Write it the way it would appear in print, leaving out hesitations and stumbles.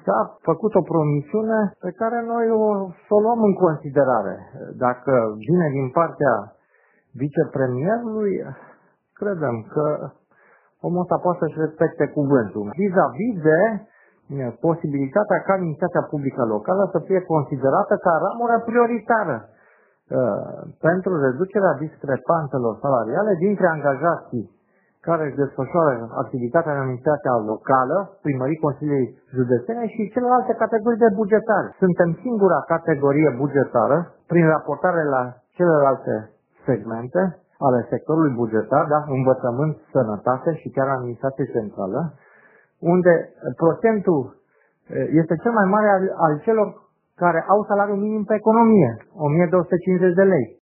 S-a făcut o promisiune pe care noi o luăm în considerare. Dacă vine din partea vicepremierului, credem că omul ăsta poate să-și respecte cuvântul. Vis-a-vis de posibilitatea ca administrația publică locală să fie considerată ca ramură prioritară pentru reducerea discrepanțelor salariale dintre angajații care își desfășoară activitatea în administrația locală, primării, consilii județene și celelalte categorii de bugetari. Suntem singura categorie bugetară, prin raportare la celelalte segmente ale sectorului bugetar, da? Învățământ, sănătate și chiar administrație centrală, unde procentul este cel mai mare al celor care au salariu minim pe economie, 1250 de lei.